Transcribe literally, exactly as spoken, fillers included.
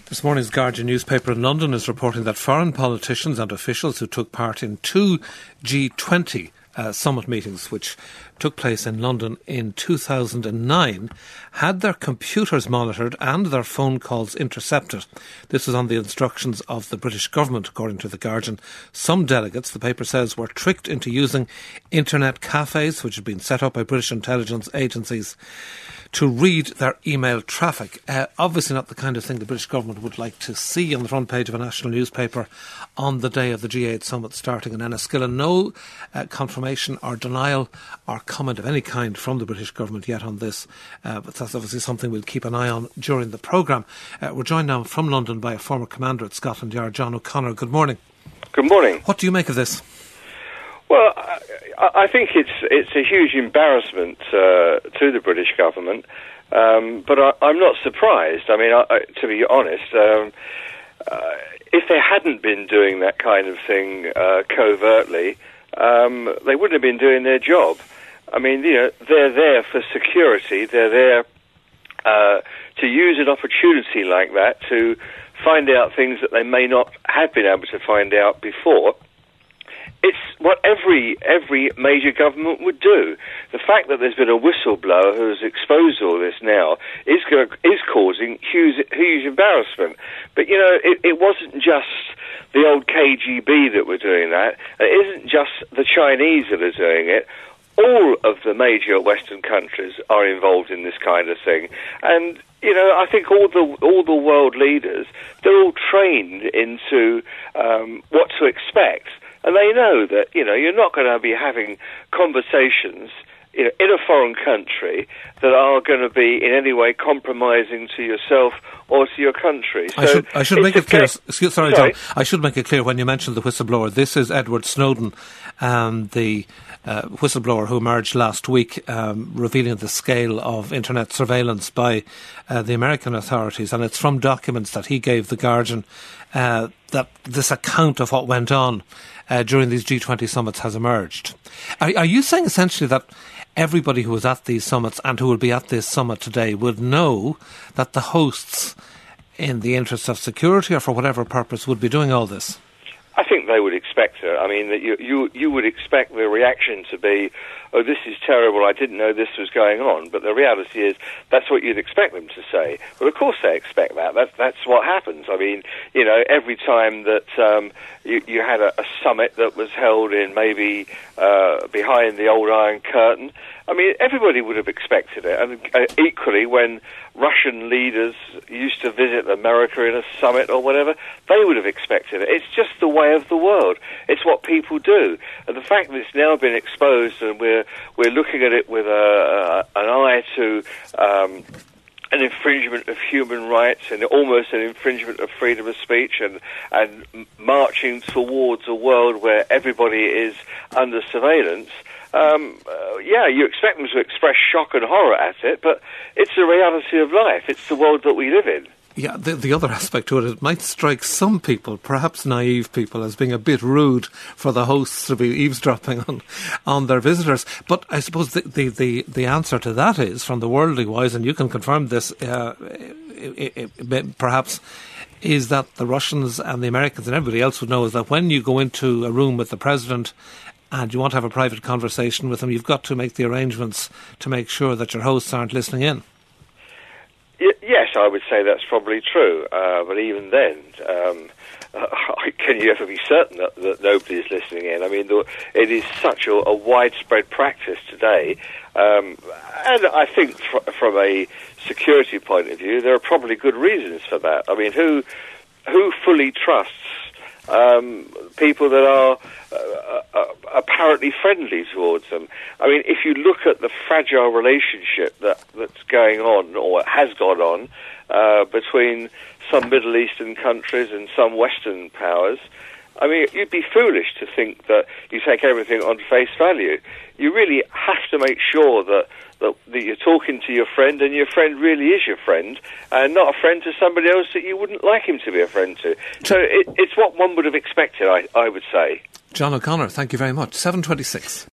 This morning's Guardian newspaper in London is reporting that foreign politicians and officials who took part in two G twenty uh, summit meetings, which took place in London in two thousand nine, had their computers monitored and their phone calls intercepted. This was on the instructions of the British government, according to The Guardian. Some delegates, the paper says, were tricked into using internet cafes, which had been set up by British intelligence agencies, to read their email traffic. Uh, obviously not the kind of thing the British government would like to see on the front page of a national newspaper on the day of the G eight summit starting in Enniskillen. No uh, confirmation or denial or comment of any kind from the British government yet on this, uh, but that's obviously something we'll keep an eye on during the programme. Uh, we're joined now from London by a former commander at Scotland Yard, John O'Connor. Good morning. Good morning. What do you make of this? Well, I, I think it's it's a huge embarrassment uh, to the British government, um, but I, I'm not surprised. I mean, I, I, to be honest, um, uh, if they hadn't been doing that kind of thing uh, covertly, um, they wouldn't have been doing their job. I mean, you know, they're there for security. They're there uh, to use an opportunity like that to find out things that they may not have been able to find out before. It's what every every major government would do. The fact that there's been a whistleblower who has exposed all this now is go, is causing huge, huge embarrassment. But, you know, it, it wasn't just the old K G B that were doing that. It isn't just the Chinese that are doing it. All of the major Western countries are involved in this kind of thing. And, you know, I think all the all the world leaders, they're all trained into um, what to expect. And they know that, you know, you're not going to be having conversations, you know, in a foreign country that are going to be in any way compromising to yourself or to your country. So I should, I should make it clear. Excuse, sorry, sorry, John. I should make it clear when you mentioned the whistleblower. This is Edward Snowden, um, the uh, whistleblower who emerged last week, um, revealing the scale of internet surveillance by uh, the American authorities, and it's from documents that he gave The Guardian uh, that this account of what went on Uh, during these G twenty summits has emerged. Are, are you saying essentially that everybody who was at these summits and who will be at this summit today would know that the hosts, in the interests of security or for whatever purpose, would be doing all this? I think they would expect it. I mean, that you, you you would expect the reaction to be, oh, this is terrible, I didn't know this was going on. But the reality is, that's what you'd expect them to say. Well, of course they expect that. That's, that's what happens. I mean, you know, every time that um, you, you had a, a summit that was held in maybe uh, behind the old Iron Curtain, I mean, everybody would have expected it. And uh, equally, when Russian leaders used to visit America in a summit or whatever, they would have expected it. It's just the way of the world. It's what people do. And the fact that it's now been exposed and we're we're looking at it with a, a, an eye to um, an infringement of human rights and almost an infringement of freedom of speech and, and marching towards a world where everybody is under surveillance, Um, uh, yeah, you expect them to express shock and horror at it, but it's the reality of life. It's the world that we live in. Yeah, the, the other aspect to it, it might strike some people, perhaps naive people, as being a bit rude for the hosts to be eavesdropping on, on their visitors. But I suppose the, the, the, the answer to that is, from the worldly wise, and you can confirm this, uh, it, it, it, perhaps, is that the Russians and the Americans and everybody else would know is that when you go into a room with the president and you want to have a private conversation with them, you've got to make the arrangements to make sure that your hosts aren't listening in. Y- yes, I would say that's probably true. Uh, but even then, um, uh, can you ever be certain that, that nobody is listening in? I mean, the, it is such a, a widespread practice today. Um, and I think fr- from a security point of view, there are probably good reasons for that. I mean, who who fully trusts Um, people that are uh, uh, apparently friendly towards them? I mean, if you look at the fragile relationship that, that's going on, or has gone on, uh, between some Middle Eastern countries and some Western powers, I mean, you'd be foolish to think that you take everything on face value. You really have to make sure that, that, that you're talking to your friend and your friend really is your friend and not a friend to somebody else that you wouldn't like him to be a friend to. So it, it's what one would have expected, I, I would say. John O'Connor, thank you very much. seven twenty-six.